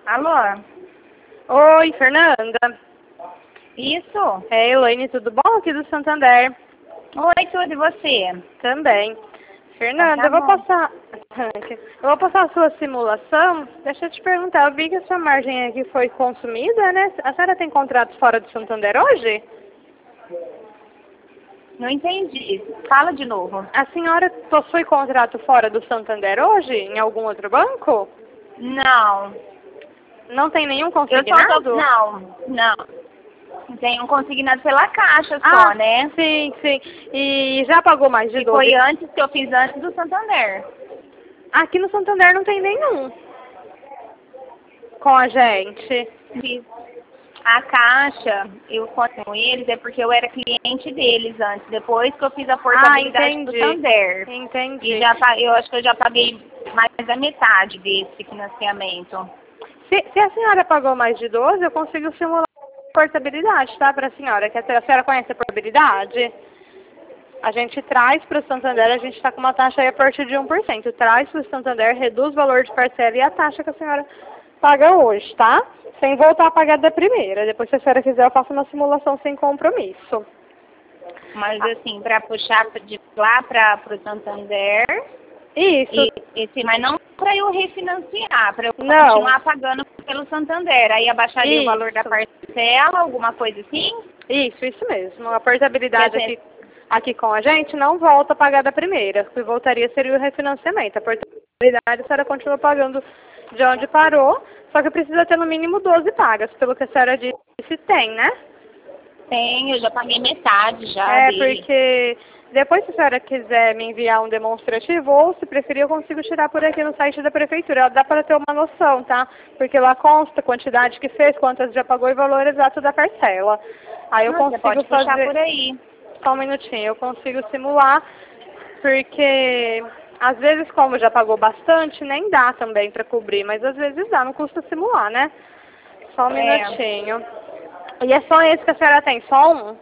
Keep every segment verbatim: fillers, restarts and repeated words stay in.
Alô? Oi, Fernanda. Isso? É, Elaine, tudo bom? Aqui do Santander. Oi, tudo, e você? Também. Fernanda, Então tá eu vou bom. passar. Eu vou passar a sua simulação. Deixa eu te perguntar, eu vi que a sua margem aqui foi consumida, né? A senhora tem contratos fora do Santander hoje? Não entendi. Fala de novo. A senhora possui contrato fora do Santander hoje, em algum outro banco? Não. Não tem nenhum Eu só consignado? tô... Não, não. Tem um consignado pela Caixa Ah, só, né? sim, sim. E já pagou mais de E doze? foi antes que eu fiz antes do Santander. Aqui no Santander não tem nenhum com a gente. Fiz. A Caixa, eu conto com eles, é porque eu era cliente deles antes. Depois que eu fiz a Ah, portabilidade do entendi. Santander. Entendi. E já, pa- eu acho que eu já paguei mais da metade desse financiamento. Se, se a senhora pagou mais de doze, eu consigo simular a portabilidade, tá, para a senhora? Que a senhora conhece a portabilidade? A gente traz para o Santander, a gente está com uma taxa aí a partir de um por cento. Traz para o Santander, reduz o valor de parcela e a taxa que a senhora paga hoje, tá? Sem voltar a pagar da primeira. Depois, se a senhora quiser, eu faço uma simulação sem compromisso. Mas assim, para puxar de lá para o Santander, Isso. e, esse, mas não para eu refinanciar, para eu Não. continuar pagando pelo Santander. Aí abaixaria o valor da Isso. parcela, alguma coisa assim? Isso, isso mesmo. A portabilidade Quer dizer- aqui, aqui com a gente não volta a pagar da primeira. O que voltaria seria o refinanciamento. A portabilidade a senhora continua pagando de onde parou, só que precisa ter no mínimo doze pagas, pelo que a senhora disse, tem, né? Tem, eu já paguei metade já É, dele. porque depois, se a senhora quiser me enviar um demonstrativo, ou se preferir, eu consigo tirar por aqui no site da prefeitura. Dá para ter uma noção, tá? Porque lá consta a quantidade que fez, quantas já pagou e o valor exato da parcela. Aí eu Não, você consigo pode puxar fazer... por aí. Só um minutinho, eu consigo simular, porque às vezes, como já pagou bastante, nem dá também para cobrir, mas às vezes dá, não custa simular, né? Só um É. minutinho. E é só esse que a senhora tem? Só um?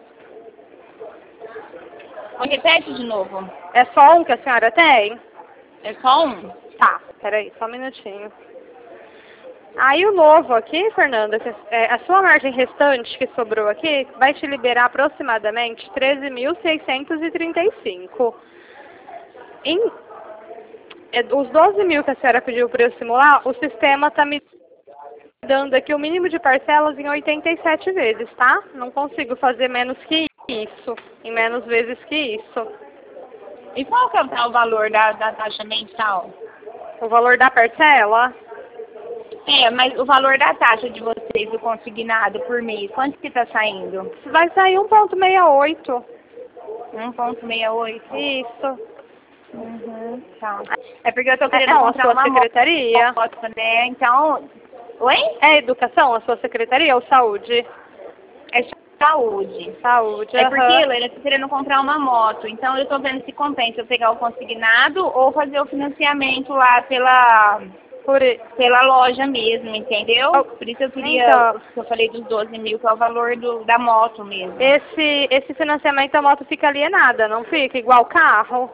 Repete de novo. É só um que a senhora tem? É só um? Tá, peraí, só um minutinho. Aí o novo aqui, Fernanda, que é, a sua margem restante que sobrou aqui vai te liberar aproximadamente treze mil seiscentos e trinta e cinco. Em, é, os doze mil que a senhora pediu para eu simular, o sistema está me dando aqui o mínimo de parcelas em oitenta e sete vezes, tá? Não consigo fazer menos que isso, em menos vezes que isso. E qual que é o valor da, da taxa mensal? O valor da parcela? É, mas o valor da taxa de vocês, do consignado por mês, quanto que tá saindo? Vai sair um ponto sessenta e oito. um ponto sessenta e oito? Isso. Uhum, tá. É porque eu tô querendo É a comprar sua uma secretaria? moto, né? Então... Oi? É educação a sua secretaria ou saúde? É saúde. Saúde, É porque, aham. Leila, eu tô querendo comprar uma moto. Então eu tô vendo se compensa eu pegar o consignado ou fazer o financiamento lá pela... Por... i- pela loja mesmo, entendeu? Oh, Por isso eu queria, então, eu falei dos doze mil, que é o valor do, da moto mesmo. esse, esse financiamento a moto fica alienada, não fica? Igual carro?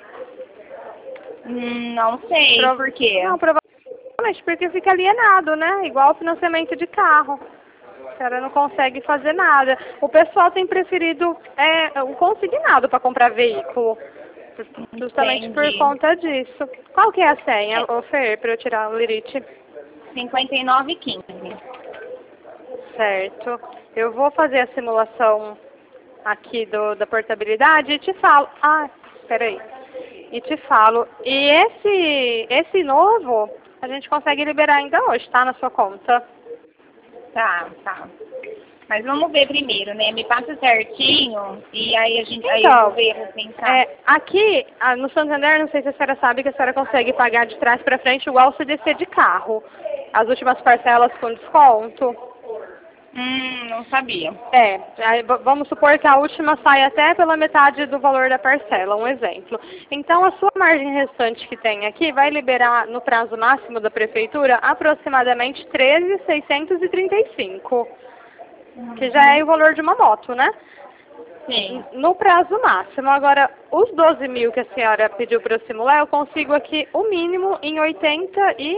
Hum, não sei, Prova- por quê? Não, provavelmente porque fica alienado, né? Igual financiamento de carro. A senhora não consegue fazer nada. O pessoal tem preferido é, o consignado para comprar veículo. Justamente por Entendi. conta disso. Qual que é a senha, É ô Fer, para eu tirar o lirite? cinquenta e nove e quinze. Certo. Eu vou fazer a simulação aqui do, da portabilidade e te falo. Ah, peraí. E te falo. E esse, esse novo, a gente consegue liberar ainda hoje, tá? Na sua conta. Tá, tá. Mas vamos ver primeiro, né? Me passa certinho e aí a gente aí eu Então, vou ver, vou pensar. é, aqui ah, no Santander, não sei se a senhora sabe que a senhora consegue pagar de trás para frente igual o C D C de carro. As últimas parcelas com desconto. Hum, não sabia. É, aí v- vamos supor que a última sai até pela metade do valor da parcela, um exemplo. Então, a sua margem restante que tem aqui vai liberar, no prazo máximo da prefeitura, aproximadamente treze mil seiscentos e trinta e cinco, que já é o valor de uma moto, né? Sim. No prazo máximo. Agora, os doze mil que a senhora pediu para eu simular, eu consigo aqui o mínimo em oitenta e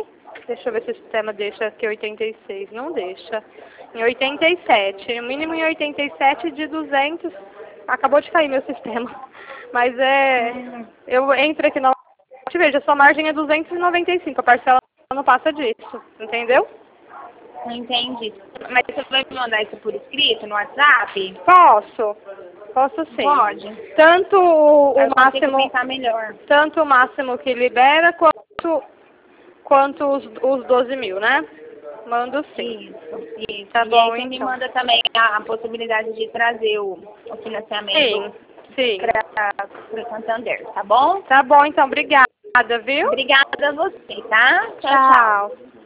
Deixa eu ver se o sistema deixa aqui oitenta e seis. Não deixa. Em oitenta e sete. O mínimo em oitenta e sete de duzentos. Acabou de cair meu sistema. Mas é... Eu entro aqui na... Veja, a sua margem é duzentos e noventa e cinco. A parcela não passa disso. Entendeu? Não entendi. Mas você vai me mandar isso por escrito, no WhatsApp? Posso. Posso sim. Pode. Tanto o, o Eu máximo... pensar melhor. Tanto o máximo que libera, quanto, quanto os, os doze mil, né? Mando sim. Isso, isso. Tá e bom, aí você me então. manda também a, a possibilidade de trazer o, o financiamento Sim, sim. para o Santander, tá bom? Tá bom, então. Obrigada, viu? Obrigada a você, tá? Tchau.